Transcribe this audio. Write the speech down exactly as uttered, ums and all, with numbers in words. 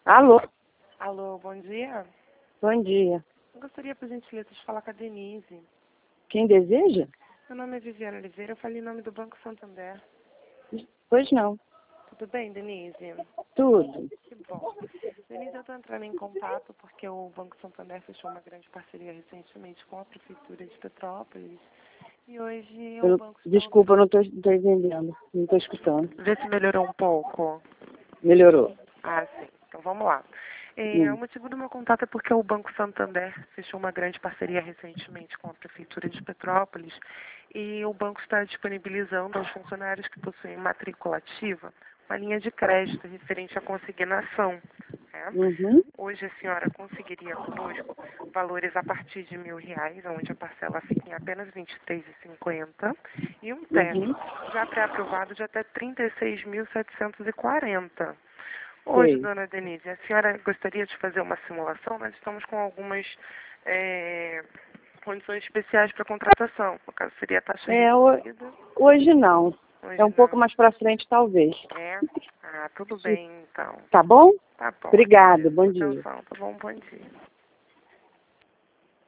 Alô, Alô, bom dia. bom dia. Eu gostaria, por gentileza, de falar com a Denise. Quem deseja? Meu nome é Viviana Oliveira, eu falei em nome do Banco Santander. Pois não. Tudo bem, Denise? Tudo. Que bom. Denise, eu estou entrando em contato porque o Banco Santander fechou uma grande parceria recentemente com a Prefeitura de Petrópolis. E hoje Eu o não- banco está... desculpa, eu não estou entendendo. Não estou escutando. Vê se melhorou um pouco. Melhorou. Ah, sim. Então vamos lá. É, o Hum. motivo do meu contato é porque o Banco Santander fechou uma grande parceria recentemente com a Prefeitura de Petrópolis e o banco está disponibilizando aos funcionários que possuem matrícula ativa uma linha de crédito referente à consignação. Né? Uhum. Hoje a senhora conseguiria conosco valores a partir de mil reais, onde a parcela fica em apenas vinte e três reais e cinquenta centavos e um Uhum. teto já pré-aprovado de até trinta e seis mil setecentos e quarenta. Hoje, Sei. dona Denise, a senhora gostaria de fazer uma simulação? Nós estamos com algumas é, condições especiais para contratação. No caso, seria a taxa É, ho- reduzida. hoje não. É Hoje um pouco não. mais para frente, talvez. É? Ah, tudo Se- bem, então. Tá bom? Tá bom, Obrigado. agradeço Bom a dia. atenção. Tá bom, bom dia.